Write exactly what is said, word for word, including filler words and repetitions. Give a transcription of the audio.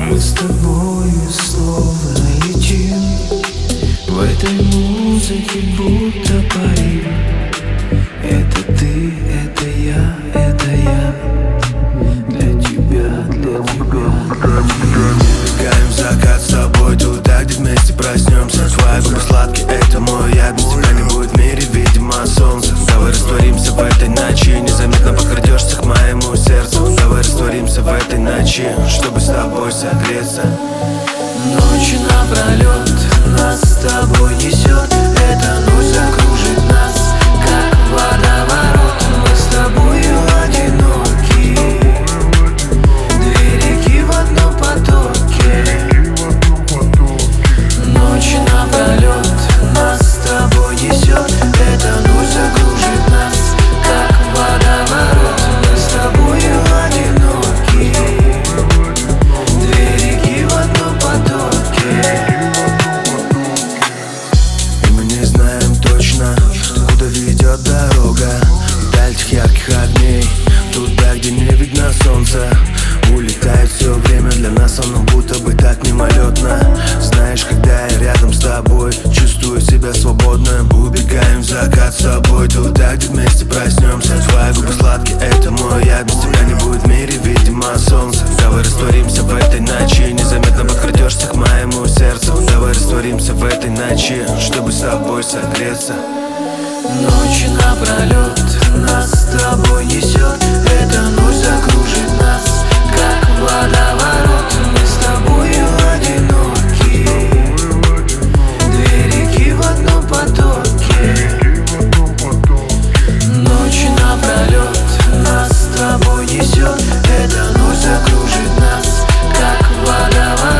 Мы с тобой словно летим в этой музыке, будто парим. Это ты, это я, это я. Для тебя, для тебя, для тебя. Убегаем в закат с тобой туда, где вместе проснемся. Твои губы сладкие, это мой яд. Без тебя не будет в мире, видимо, солнца. Давай растворимся в этой ночи, незаметно подкрадешься к моему сердцу. Давай растворимся в этой ночи, чтобы с тобой согреться. Ночи напролет нас с тобой несет. Эта ночь закружит нас, как водоворот. Мы с тобою одиноки, две реки в одном потоке. Ночи напролет нас с тобой несет. Эта ночь закружит нас, как водоворот. Мы с тобою одиноки, две реки в одном потоке. И мы не знаем точно, куда ведет дорога. Вдаль этих ярких огней, туда, где не видно солнца. Улетает все время, для нас оно будто бы так мимолетно. Знаешь, когда я рядом с тобой, чувствую себя свободным. Убегаем в закат с тобой туда, где вместе проснемся. Твои губы сладкие, это мой яд. Без тебя не будет в мире, видимо, солнца. Давай растворимся в этой ночи, незаметно подкрадешься к моему сердцу. Давай растворимся в этой ночи, чтобы с тобой согреться. Ночи напролет нас с тобой несет. Эта ночь закружит нас, как водоворот. Мы с тобою одиноки, две реки в одном потоке. Ночи напролет нас с тобой несет. Эта ночь закружит нас, как водоворот.